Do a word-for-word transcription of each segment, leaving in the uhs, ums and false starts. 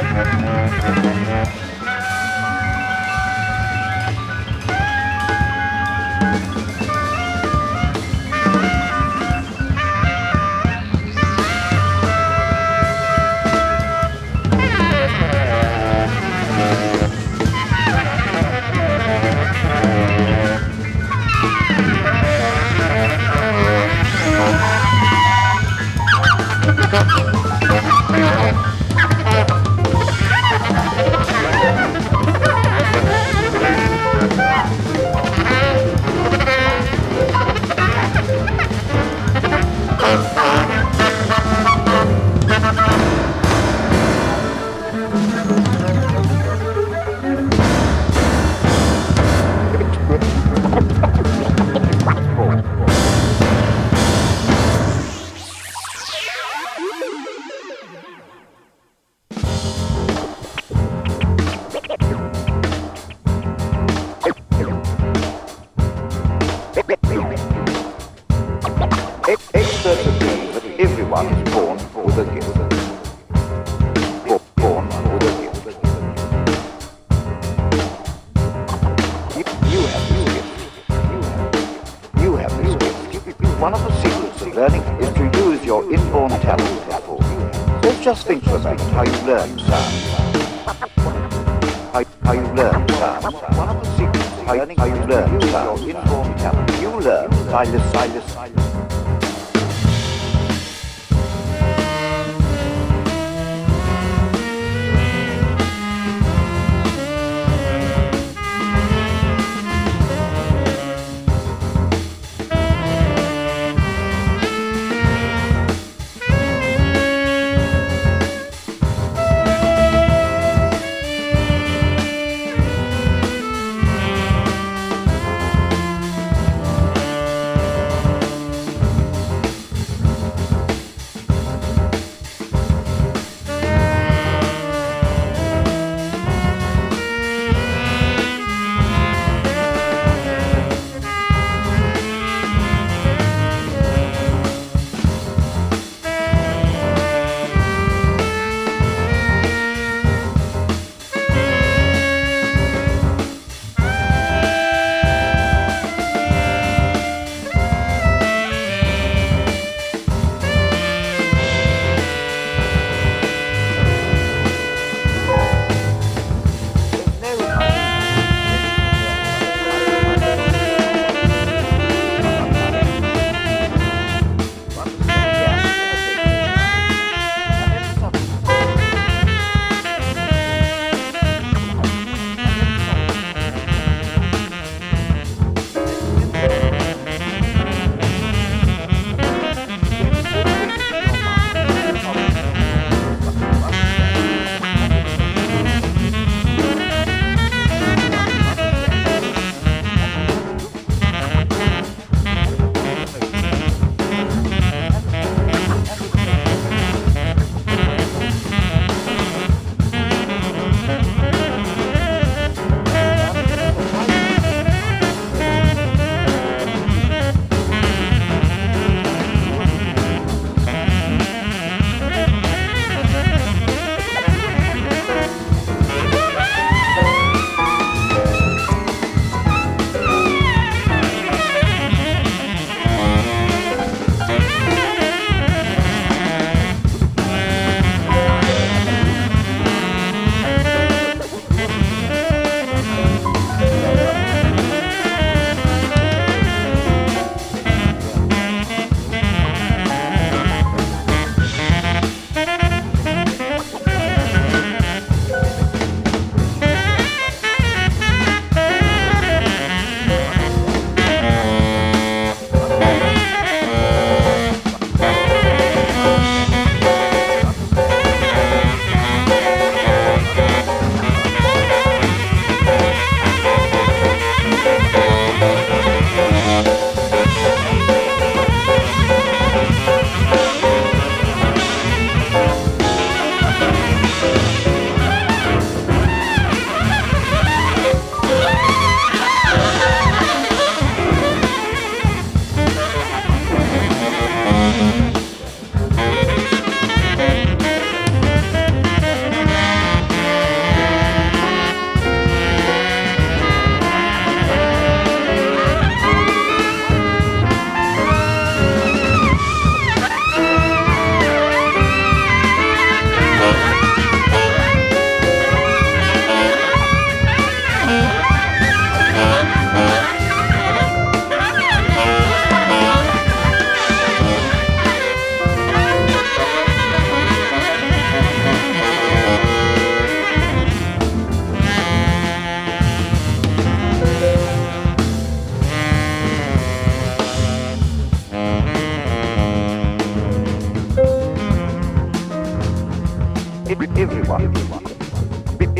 Experts agree that everyone is born with a gift. Born with a gift. You, you have this gift. You have this gift. One of the secrets of learning is to use your inborn talent. Let's just think for a moment how you learn sound. How, how you learn sound. One of the secrets of learning how you learn sound. Your inborn talent. You learn by listening. By listening.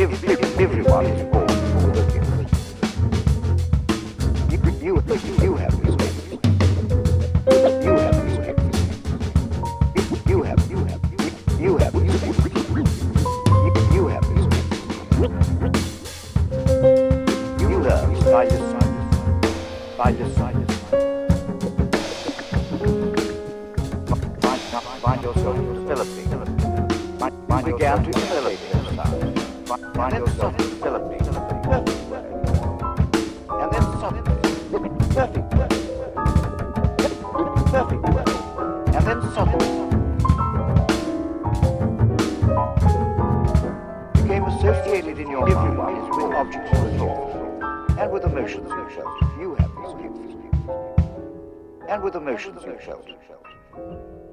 Ev- ev- Everyone is born with a gift. You, you, you have this gift. You have this gift. You have, you have, you have this gift. You have this gift. You learn by deciding, by deciding. Find, find yourself developing. Find, find began to develop yourself. Find, find yourself developing. Perfect way. And then suddenly, perfect way. Perfect way. And then suddenly, became associated in your mind with objects of thought and with emotions you felt. You have these gifts. And with emotions you felt.